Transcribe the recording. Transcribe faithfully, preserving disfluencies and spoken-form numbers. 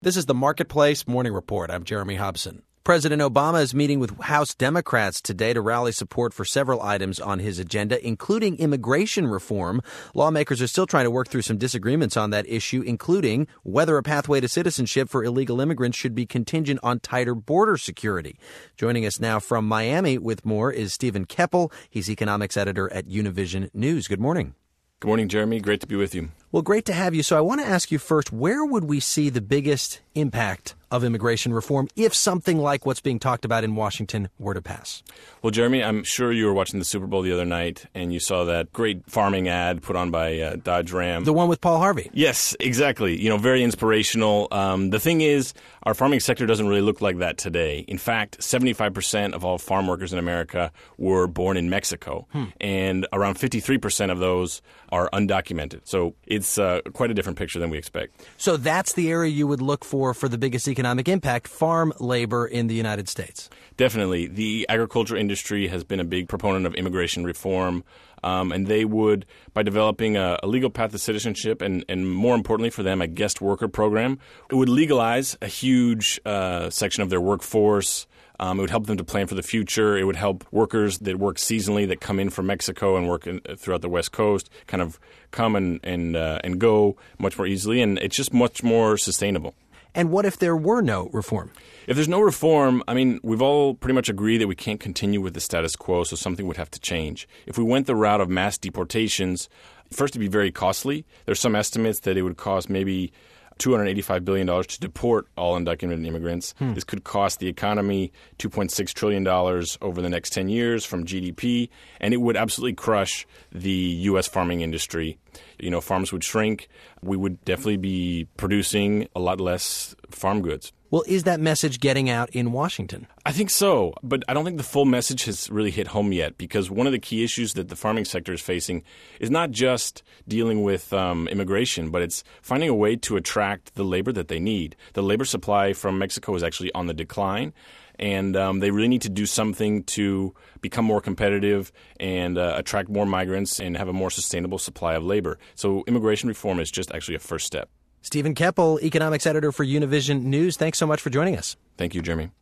This is the Marketplace Morning Report. I'm Jeremy Hobson. President Obama is meeting with House Democrats today to rally support for several items on his agenda, including immigration reform. Lawmakers are still trying to work through some disagreements on that issue, including whether a pathway to citizenship for illegal immigrants should be contingent on tighter border security. Joining us now from Miami with more is Stephen Keppel. He's economics editor at Univision News. Good morning. Good morning, Jeremy. Great to be with you. Well, great to have you. So I want to ask you first, where would we see the biggest impact of immigration reform if something like what's being talked about in Washington were to pass? Well, Jeremy, I'm sure you were watching the Super Bowl the other night and you saw that great farming ad put on by uh, Dodge Ram. The one with Paul Harvey. Yes, exactly. You know, very inspirational. Um, the thing is, our farming sector doesn't really look like that today. In fact, seventy-five percent of all farm workers in America were born in Mexico, hmm. and around fifty-three percent of those are undocumented. So it's uh, quite a different picture than we expect. So that's the area you would look for for the biggest economic impact, farm labor in the United States. Definitely. The agriculture industry has been a big proponent of immigration reform, um, and they would, by developing a, a legal path to citizenship and, and more importantly for them, a guest worker program, it would legalize a huge uh, section of their workforce. Um, it would help them to plan for the future. It would help workers that work seasonally that come in from Mexico and work in, throughout the West Coast kind of come and and, uh, and go much more easily, and it's just much more sustainable. And what if there were no reform? If there's no reform, I mean, we've all pretty much agreed that we can't continue with the status quo, so something would have to change. If we went the route of mass deportations, first, it'd be very costly. There's some estimates that it would cost maybe two hundred eighty-five billion dollars to deport all undocumented immigrants. Hmm. This could cost the economy two point six trillion dollars over the next ten years from G D P, and it would absolutely crush the U S farming industry. You know, farms would shrink. We would definitely be producing a lot less farm goods. Well, is that message getting out in Washington? I think so, but I don't think the full message has really hit home yet, because one of the key issues that the farming sector is facing is not just dealing with um, immigration, but it's finding a way to attract the labor that they need. The labor supply from Mexico is actually on the decline, and um, they really need to do something to become more competitive and uh, attract more migrants and have a more sustainable supply of labor. So immigration reform is just actually a first step. Stephen Keppel, economics editor for Univision News. Thanks so much for joining us. Thank you, Jeremy.